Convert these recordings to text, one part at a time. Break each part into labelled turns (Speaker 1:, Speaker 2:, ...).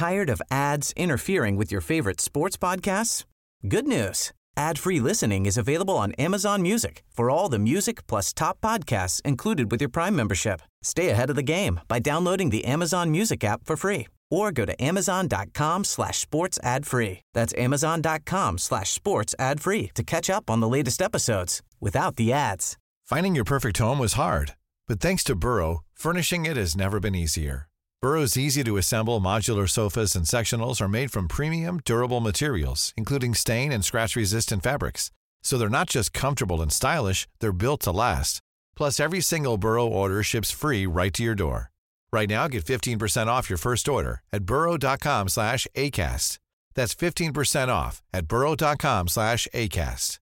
Speaker 1: Tired of ads interfering with your favorite sports podcasts? Good news. Ad-free listening is available on Amazon Music for all the music plus top podcasts included with your Prime membership. Stay ahead of the game by downloading the Amazon Music app for free or go to amazon.com/sports ad free. That's amazon.com/sports ad free to catch up on the latest episodes without the ads.
Speaker 2: Finding your perfect home was hard, but thanks to Burrow, furnishing it has never been easier. Burrow's easy-to-assemble modular sofas and sectionals are made from premium, durable materials, including stain and scratch-resistant fabrics. So they're not just comfortable and stylish, they're built to last. Plus, every single Burrow order ships free right to your door. Right now, get 15% off your first order at burrow.com/ACAST. That's 15% off at burrow.com/ACAST.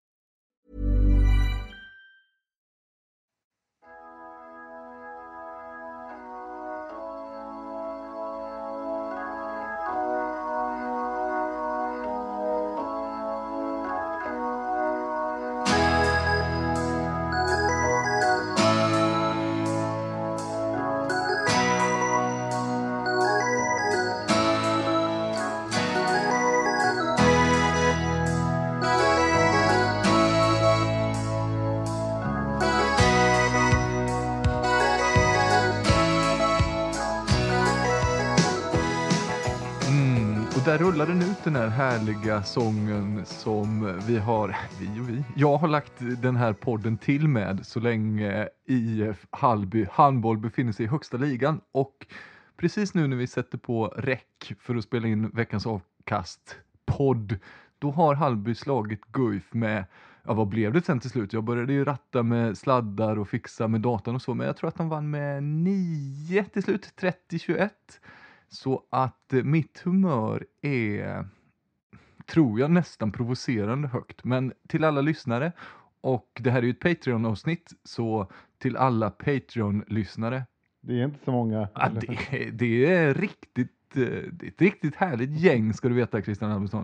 Speaker 3: Där rullar den ut den här härliga sången som jag har lagt den här podden till med så länge IF Hallby handboll befinner sig i högsta ligan. Och precis nu när vi sätter på räck för att spela in veckans avkast-podd, då har Hallby slagit Guif med, vad blev det sen till slut? Jag började ju ratta med sladdar och fixa med datan och så, men jag tror att de vann med 9 till slut, 30-21. Så att mitt humör är, tror jag, nästan provocerande högt. Men till alla lyssnare, och det här är ju ett Patreon-avsnitt, så till alla Patreon-lyssnare.
Speaker 4: Det är inte så många.
Speaker 3: Det är ett riktigt härligt gäng, ska du veta, Christian Albertsson.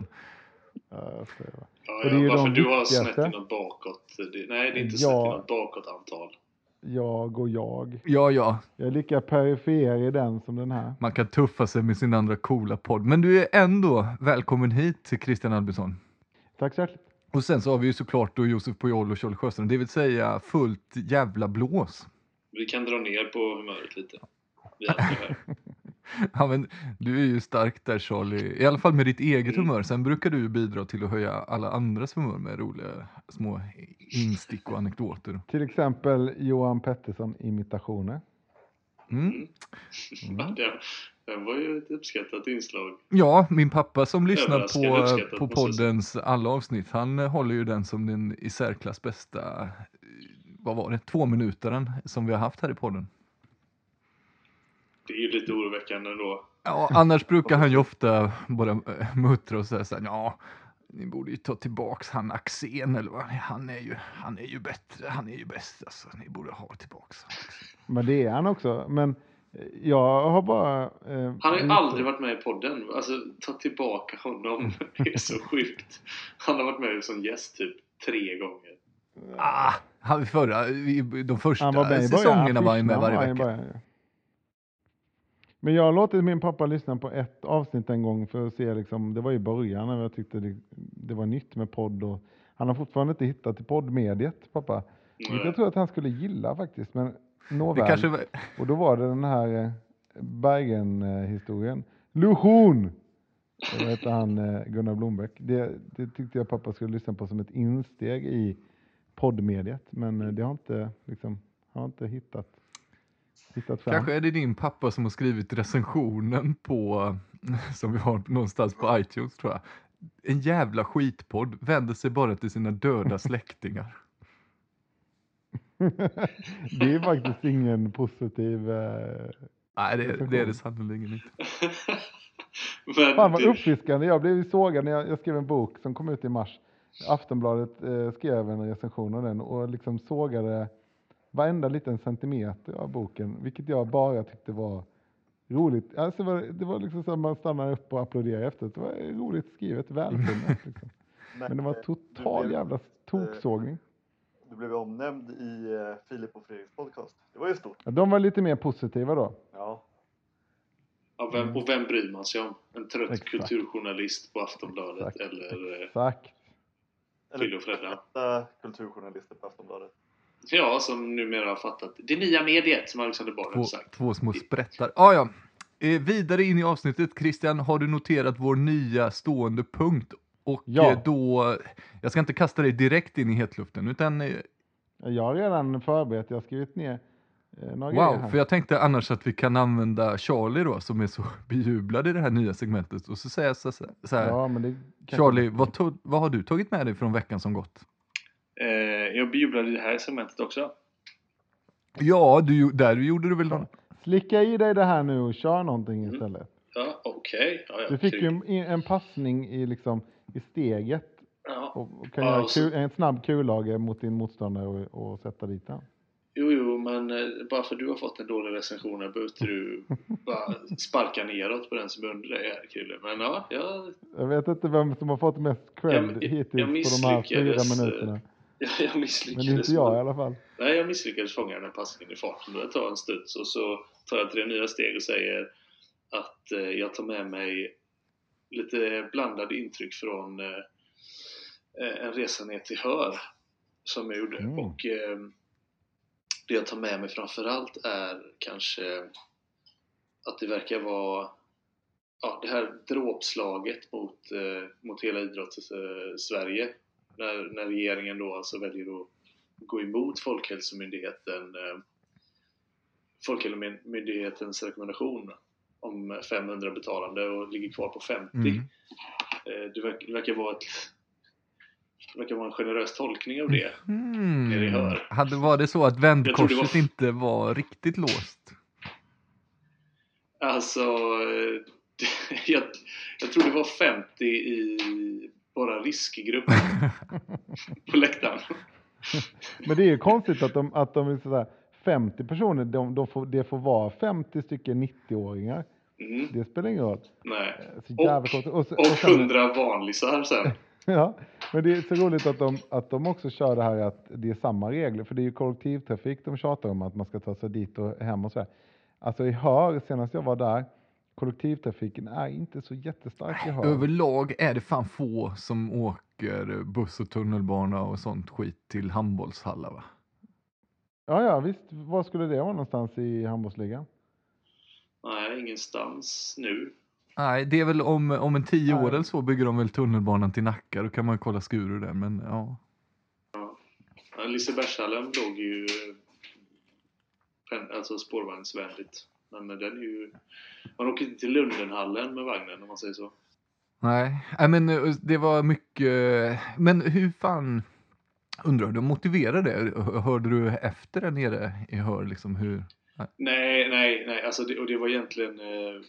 Speaker 5: Varför du har snett i något bakåt? Nej, det är inte snett i något bakåt antal.
Speaker 4: Jag.
Speaker 3: Ja.
Speaker 4: Jag är lika perifer i den som den här.
Speaker 3: Man kan tuffa sig med sin andra coola podd. Men du är ändå välkommen hit till Christian Albertsson.
Speaker 4: Tack så hjärtligt.
Speaker 3: Och sen så har vi ju såklart då Josef Pujol och Kjell Sjöstrand. Det vill säga fullt jävla blås.
Speaker 5: Vi kan dra ner på humöret lite. Vi andra här.
Speaker 3: Ja, men du är ju stark där, Charlie. I alla fall med ditt eget humör. Sen brukar du bidra till att höja alla andras humör med roliga små instick och anekdoter.
Speaker 4: Till exempel Johan Pettersson-imitationer.
Speaker 5: Det var ju ett uppskattat inslag.
Speaker 3: Ja, min pappa som lyssnar på poddens alla avsnitt, han håller ju den som den i särklass bästa, 2-minutaren som vi har haft här i podden.
Speaker 5: Det är ju lite oroväckande då.
Speaker 3: Ja, annars brukar han ju ofta bara muttra och säga så här, ja, ni borde ju ta tillbaks han Axén eller vad. Han är ju bättre, han är ju bäst, alltså. Ni borde ha tillbaks han.
Speaker 4: Men det är han också, men jag har bara...
Speaker 5: han har ju aldrig varit med i podden. Alltså, ta tillbaka honom. Det är så sjukt. Han har varit med som gäst typ 3 gånger.
Speaker 3: De första säsongerna var ju med varje vecka.
Speaker 4: Men jag har låtit min pappa lyssna på ett avsnitt en gång för att se, liksom, det var i början när jag tyckte det var nytt med podd. Och han har fortfarande inte hittat till poddmediet, pappa. Jag tror att han skulle gilla faktiskt, men nåväl. Och då var det den här Bergen-historien. Lusion! Det heter han Gunnar Blombeck. Det tyckte jag pappa skulle lyssna på som ett insteg i poddmediet. Men det har inte, han har inte hittat fram.
Speaker 3: Kanske är det din pappa som har skrivit recensionen på, som vi har någonstans på iTunes, tror jag. En jävla skitpodd vänder sig bara till sina döda släktingar.
Speaker 4: Det är faktiskt ingen positiv...
Speaker 3: Nej, det är det sannolikt inte.
Speaker 4: Fan vad uppfiskande. Jag blev sågad när jag skrev en bok som kom ut i mars. Aftonbladet skrev en recension av den och liksom sågade varenda liten centimeter av boken, vilket jag bara tyckte var roligt. Alltså det var liksom så att man stannar upp och applåderar efter. Det var roligt skrivet, välfunnet. Liksom. Men det var total jävla toksågning.
Speaker 6: Du blev omnämnd i Filip och Fredriks podcast. Det var ju stort.
Speaker 4: Ja, de var lite mer positiva då.
Speaker 6: Ja.
Speaker 5: Ja, vem bryr man sig om? En trött kulturjournalist på Aftonbladet eller Fille och Fredda?
Speaker 6: Kulturjournalister på Aftonbladet.
Speaker 5: Ja, som numera har fattat det nya mediet, som Alexander Bard har sagt.
Speaker 3: Två små sprättar. Ja. Vidare in i avsnittet, Christian, har du noterat vår nya stående punkt? Och då, jag ska inte kasta dig direkt in i hetluften, utan...
Speaker 4: Jag har redan förberett, jag har skrivit ner några grejer här.
Speaker 3: För jag tänkte annars att vi kan använda Charlie då, som är så bejublad i det här nya segmentet. Och så säger jag så här,
Speaker 4: ja, men
Speaker 3: Charlie, vad har du tagit med dig från veckan som gått?
Speaker 5: Jag bejublade i det här segmentet också.
Speaker 3: Ja, där gjorde du väl någon...
Speaker 4: Slicka i dig det här nu och kör någonting istället.
Speaker 5: Ja, okej. Ja,
Speaker 4: du fick ju en passning i steget.
Speaker 5: Ja.
Speaker 4: Och kan göra en snabb kullager mot din motståndare och sätta dit den.
Speaker 5: Jo, men bara för att du har fått en dålig recension behöver du bara sparka neråt på den som är under dig här, Krille. Men ja,
Speaker 4: jag vet inte vem som har fått mest cred hittills på de här 4 minuterna.
Speaker 5: Jag misslyckades.
Speaker 4: Men inte jag i alla fall.
Speaker 5: Nej, jag misslyckades fånga den här passningen i farten. Då jag tar en studs och så tar jag 3 nya steg och säger att jag tar med mig lite blandade intryck från en resa ner till Hör som jag gjorde. Och det jag tar med mig framförallt är kanske att det verkar vara det här dråpslaget mot hela idrotts-Sverige. När regeringen då alltså väljer att gå emot Folkhälsomyndighetens rekommendation om 500 betalande och ligger kvar på 50. Det verkar vara en generös tolkning av det. Det hör.
Speaker 3: Var det så att vändkorset inte var riktigt låst?
Speaker 5: Alltså, jag tror det var 50 i bara riskgruppen på läktaren.
Speaker 4: Men det är ju konstigt att de är sådär 50 personer, det får vara 50 stycken 90-åringar. Det spelar ingen roll.
Speaker 5: Nej.
Speaker 4: Och
Speaker 5: 100 vanlisar sen.
Speaker 4: Ja, men det är så roligt att de också kör det här att det är samma regler. För det är ju kollektivtrafik de tjatar om att man ska ta sig dit och hem och så här. Alltså i Hör, senast jag var där, kollektivtrafiken är inte så jättestark i Hör.
Speaker 3: Överlag är det fan få som åker buss och tunnelbana och sånt skit till handbollshallar, va?
Speaker 4: Ja, visst. Var skulle det vara någonstans i handbollsligan?
Speaker 5: Nej, ingenstans nu.
Speaker 3: Nej, det är väl om en 10 år eller så bygger de väl tunnelbanan till Nacka. Då kan man kolla Skuru där, men ja.
Speaker 5: Lisebergshallen låg ju alltså spårvagnsvänligt. Men den är ju... Man åker inte till Lundenhallen med vagnen, om man säger så.
Speaker 3: Nej, men det var mycket... Men hur fan... Undrar du, motiverar det? Hörde du efter där nere i Hör liksom hur...
Speaker 5: Nej. Alltså det var egentligen...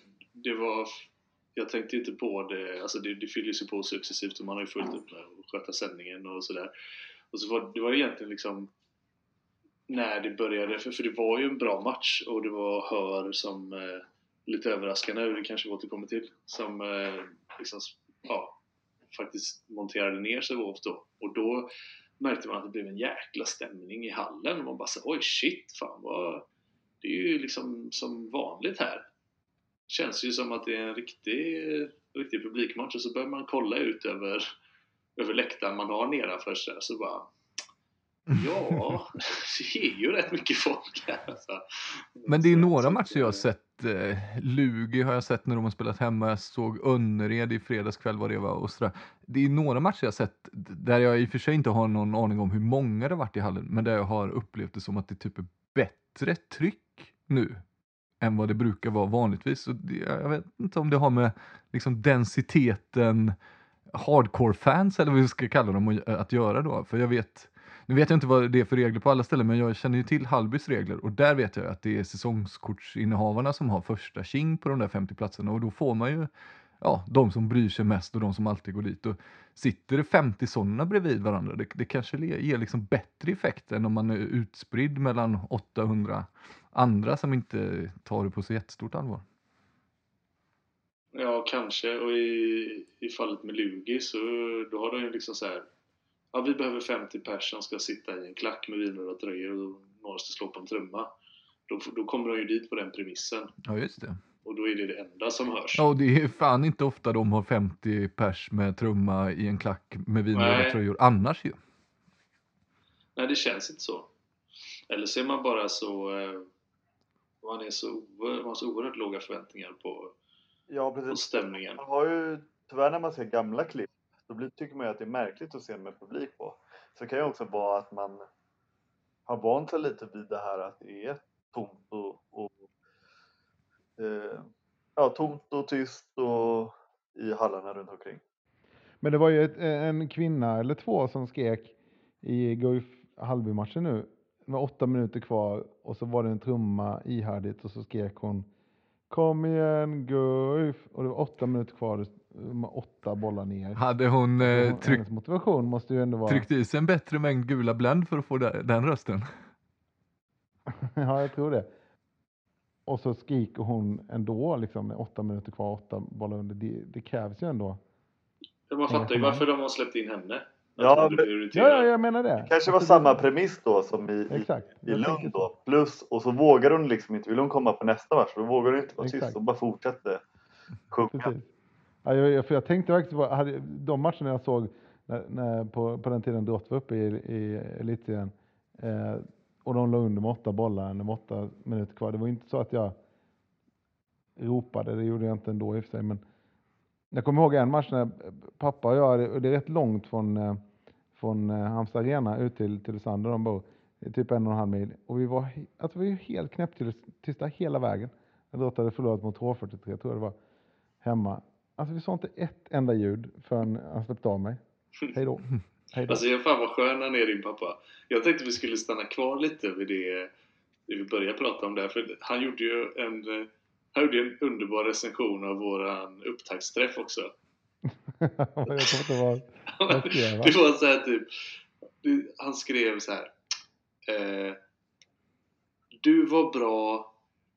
Speaker 5: Jag tänkte inte på det. Alltså det fyller sig på successivt och man har ju fullt upp med att sköta sändningen och sådär. Och så det var egentligen liksom... När det började, för det var ju en bra match och det var Hör som lite överraskande, det kanske vi återkommer till, som liksom, faktiskt monterade ner sig då. Och då märkte man att det blev en jäkla stämning i hallen och man bara så, oj shit, fan det är ju liksom som vanligt här. Känns ju som att det är en riktig publikmatch och så börjar man kolla ut över läktaren man har nedanför sig så bara ja, det är ju rätt mycket folk här. Alltså.
Speaker 3: Men det är några matcher jag har sett. Lugi har jag sett när de har spelat hemma. Jag såg Önnered i fredagskväll vad det var. Och sådär. Det är några matcher jag har sett där jag i och för sig inte har någon aning om hur många det har varit i hallen. Men där jag har upplevt det som att det typ är bättre tryck nu än vad det brukar vara vanligtvis. Så jag vet inte om det har med liksom densiteten hardcore-fans eller vad vi ska kalla dem att göra då. För nu vet jag inte vad det är för regler på alla ställen, men jag känner ju till Hallbys regler och där vet jag att det är säsongskortsinnehavarna som har första king på de där 50 platserna och då får man ju de som bryr sig mest och de som alltid går dit och sitter det 50 sådana bredvid varandra, det kanske ger liksom bättre effekt än om man är utspridd mellan 800 andra som inte tar det på så jättestort allvar.
Speaker 5: Ja, kanske. Och i fallet med Lugi så då har de ju liksom så här, vi behöver 50 personer som ska sitta i en klack med vinröda tröjor och några ska slå på en trumma. Då kommer de ju dit på den premissen.
Speaker 3: Ja, just det.
Speaker 5: Och då är det enda som hörs.
Speaker 3: Ja, det är fan inte ofta de har 50 pers med trumma i en klack med vinröda tröjor annars ju.
Speaker 5: Nej, det känns inte så. Eller så är man bara så... man har så oerhört låga förväntningar på stämningen.
Speaker 6: Man har ju, tyvärr när man ser gamla klipp, då tycker man ju att det är märkligt att se med publik på. Så det kan ju också vara att man har vant sig lite vid det här att det är tomt tomt och tyst och i hallarna runt omkring.
Speaker 4: Men det var ju en kvinna eller två som skrek i Guif Halby-matchen nu. Det var 8 minuter kvar och så var det en trumma ihärdigt och så skrek hon kom igen Guif, och det var 8 minuter kvar, 8 bollar ner.
Speaker 3: Hade hon
Speaker 4: hennes motivation måste ju ändå vara...
Speaker 3: tryckt i sig en bättre mängd gula Blend för att få den rösten?
Speaker 4: Ja, jag tror det. Och så skriker hon ändå liksom med 8 minuter kvar, 8 bollar under. Det krävs ju ändå.
Speaker 5: Man fattar ju varför de har släppt in henne.
Speaker 4: Ja, jag menar det.
Speaker 6: Det kanske var samma premiss då som i Lund då. Plus, och så vågar hon liksom inte. Vill hon komma på nästa match, då vågar hon inte vara tyst. Och bara fortsätter sjunga.
Speaker 4: Ja, för jag tänkte verkligen på de matcherna jag såg när på den tiden Drott var uppe i elitserien. Och de låg under med 8 bollar med 8 minuter kvar. Det var inte så att jag ropade. Det gjorde jag inte ändå i och för sig. Men jag kommer ihåg en match när pappa och jag, och det är rätt långt från Halmstad Arena ut till Tylösand, de bor typ 1,5 mil. Och vi var ju helt knäpptysta hela vägen. Jag Drott hade förlorat mot H43, tror jag det var, hemma. Alltså vi sa inte ett enda ljud förrän han släppte av mig. Hej då.
Speaker 5: Alltså fan vad skön han är, din pappa. Jag tänkte vi skulle stanna kvar lite vid det vi började prata om där. För han gjorde ju en underbar recension av våran upptaktsträff också.
Speaker 4: Jag kommer inte ihåg vad
Speaker 5: det var så här typ, han skrev så här: du var bra,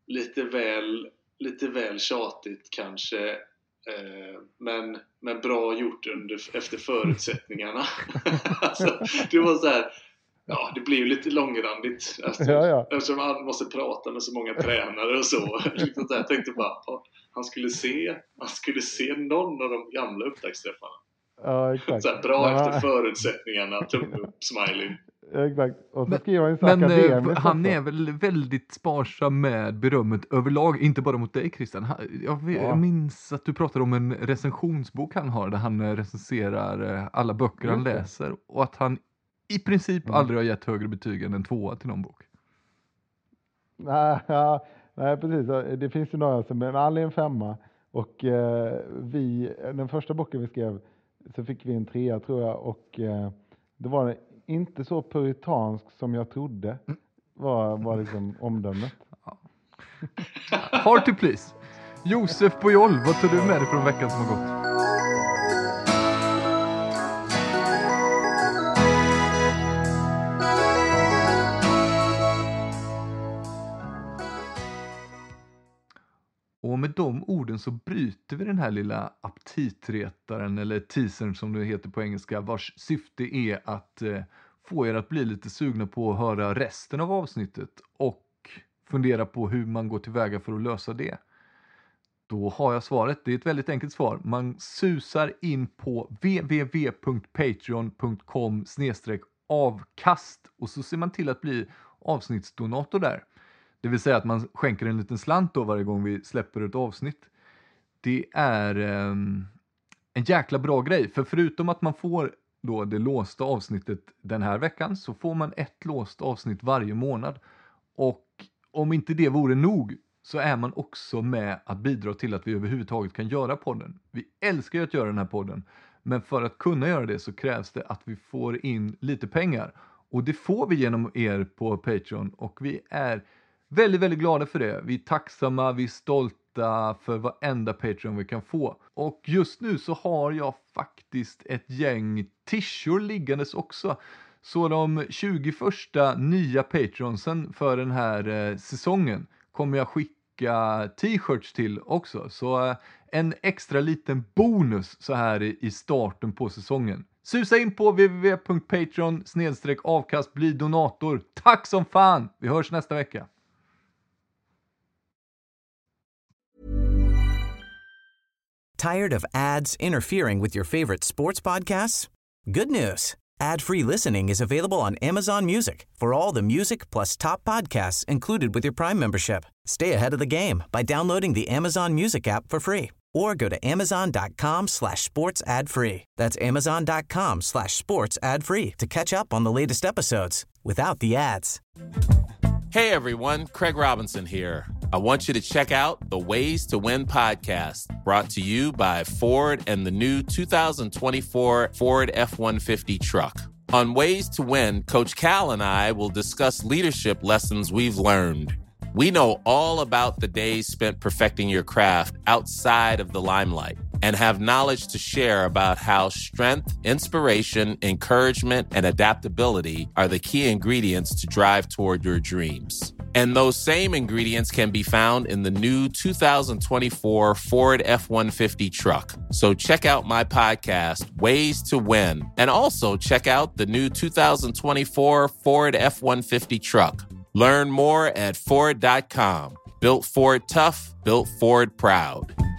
Speaker 5: lite väl tjatigt kanske, men bra gjort efter förutsättningarna. Alltså, det var så här, ja, det blir ju lite långrandigt eftersom han måste prata med så många tränare och så. Liksom så här, jag tänkte bara han skulle se någon av de gamla upptaktsträffarna.
Speaker 4: Ja, exakt.
Speaker 5: Så här, bra efter förutsättningarna, tumme upp, smiley.
Speaker 4: Exakt. Och så
Speaker 3: men han är väl väldigt sparsam med berömmet överlag, inte bara mot dig Christian. Jag minns att du pratade om en recensionsbok han har där han recenserar alla böcker han läser, och att han i princip aldrig har gett högre betyg än en 2 till någon bok.
Speaker 4: Nej, precis. Det finns ju några som är aldrig en 5. Och den första boken vi skrev så fick vi en 3, tror jag. Och det var inte så puritansk som jag trodde var liksom omdömet.
Speaker 3: Hard to please. Josef Bojol, vad tar du med dig från veckan som har gått? Och med de orden så bryter vi den här lilla aptitretaren, eller teasern som det heter på engelska, vars syfte är att få er att bli lite sugna på att höra resten av avsnittet och fundera på hur man går tillväga för att lösa det. Då har jag svaret. Det är ett väldigt enkelt svar. Man susar in på www.patreon.com/avkast och så ser man till att bli avsnittsdonator där. Det vill säga att man skänker en liten slant då varje gång vi släpper ett avsnitt. Det är en jäkla bra grej. För förutom att man får då det låsta avsnittet den här veckan, så får man ett låst avsnitt varje månad. Och om inte det vore nog, så är man också med att bidra till att vi överhuvudtaget kan göra podden. Vi älskar ju att göra den här podden. Men för att kunna göra det så krävs det att vi får in lite pengar. Och det får vi genom er på Patreon. Och vi är väldigt, väldigt glada för det. Vi är tacksamma, vi är stolta för varenda Patreon vi kan få. Och just nu så har jag faktiskt ett gäng t-shirts liggandes också. Så de 20 första nya Patreonsen för den här säsongen kommer jag skicka t-shirts till också. Så en extra liten bonus så här i starten på säsongen. Susa in på www.patreon.com/avkast, bli donator. Tack som fan! Vi hörs nästa vecka.
Speaker 1: Tired of ads interfering with your favorite sports podcasts? Good news. Ad-free listening is available on Amazon Music for all the music plus top podcasts included with your Prime membership. Stay ahead of the game by downloading the Amazon Music app for free or go to amazon.com/sports ad free. That's amazon.com/sports ad free to catch up on the latest episodes without the ads.
Speaker 7: Hey everyone, Craig Robinson here. I want you to check out the Ways to Win podcast, brought to you by Ford and the new 2024 Ford F-150 truck. On Ways to Win, Coach Cal and I will discuss leadership lessons we've learned. We know all about the days spent perfecting your craft outside of the limelight and have knowledge to share about how strength, inspiration, encouragement, and adaptability are the key ingredients to drive toward your dreams. And those same ingredients can be found in the new 2024 Ford F-150 truck. So check out my podcast, Ways to Win, and also check out the new 2024 Ford F-150 truck. Learn more at Ford.com. Built Ford tough, built Ford proud.